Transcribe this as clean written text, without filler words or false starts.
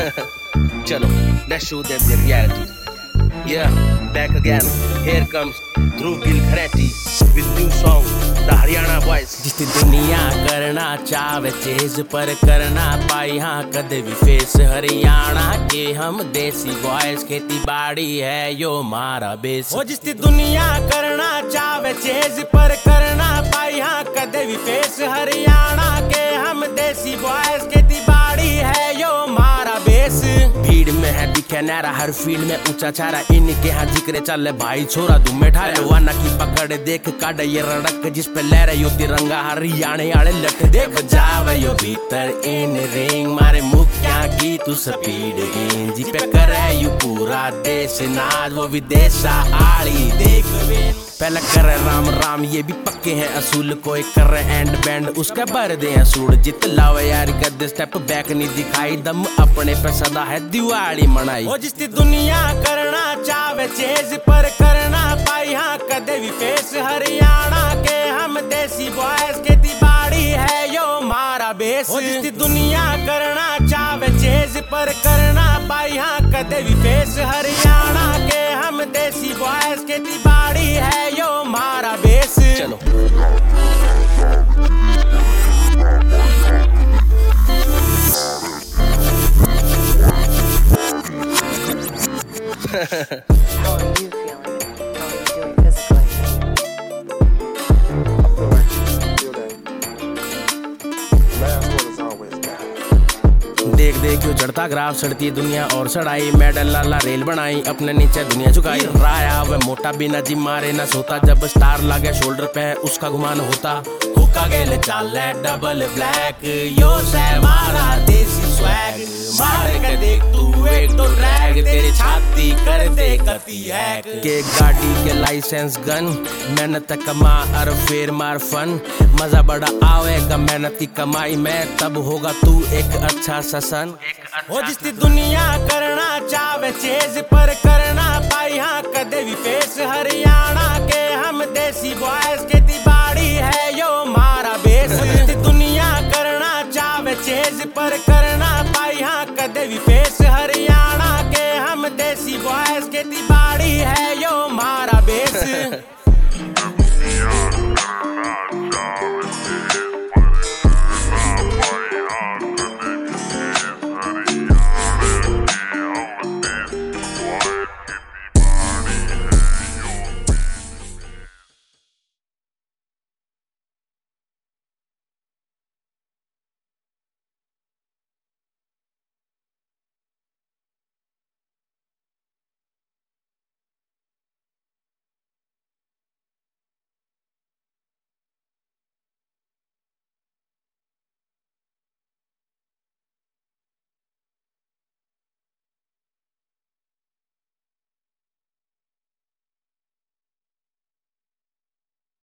Chalo, let's show them the reality. Yeah, back again. Here comes Dhruv Gilkharati with new song, the Haryana Boys. जिस दुनिया करना चाहे chase पर करना पाई हाँ कदे भी फेस हरियाणा के हम देसी बॉयज खेती बाड़ी है यो मारा बेस। ओ जिस दुनिया करना चाहे चेज पर करना पाई हाँ कदे भी फेस हरियाणा के हम देसी बॉयज खेती बाड़ी है यो मारा बेस। भीड़ में है दिखे नारा हर फील्ड में ऊंचा चारा इनके यहाँ जिक्र चले भाई छोरा तुम बैठा वाना की पकड़ देख काट ये रड़क जिस पे लहर यो तिरंगा हरियाणे आले लट देख जावे यो भीतर इन रिंग मारे मुखिया की तू स्पीड इन जी पे करे यू पूरा देश नाज वो विदेशा आली देख पहले करे राम राम ये भी पक्के हैं असूल कोई कर रहे एंड बैंड उसका भर दे सूड़ जित लावे यार कदे स्टेप बैक नहीं दिखाई दम अपने पे सदा है दिवाली मनाई। ओ जिस दुनिया करना चाहे चेज पर करना पाई हाँ कदे भी फेस हरियाणा के हम देसी बॉयज खेती बाड़ी है यो मारा बेस। ओ जिस दुनिया करना चाहे चेज पर करना पाई हाँ कदे भी फेस हरियाणा के हम देसी बॉयज खेती बाड़ी है यो मारा बेस। चलो How are you feeling? How are you doing physically? I feel like the last one is always bad. देख देख क्यों चढ़ता ग्राफ चढ़ती दुनिया और सड़ाई मेडल लाला रेल बनाई अपने नीचे दुनिया झुकाई राया वे मोटा बिना जिम मारे न सोता जब स्टार लागे शोल्डर पे उसका गुमान होता हुक्का गेले चाले डबल ब्लैक यो से मारा देसी स्वैग मार के देख तू एक तो ट्रैक तेरी छाती कर दे कती हैक के गाड़ी के लाइसेंस गन मेहनत कमा और फिर मार फन मजा बड़ा आवेगा मेहनत की कमाई में तब होगा तू एक अच्छा ससन। ओ जिस दुनिया करना चाहे चेज पर करना पाई हाँ कदे भी फेस हरियाणा के हम देसी बॉयज खेती बाड़ी है यो मारा बेस। जिस दुनिया करना चाहे चेज पर करना पाई हाँ कदे भी फेस हरियाणा के हम देसी बॉयज खेती बाड़ी है यो मारा बेस।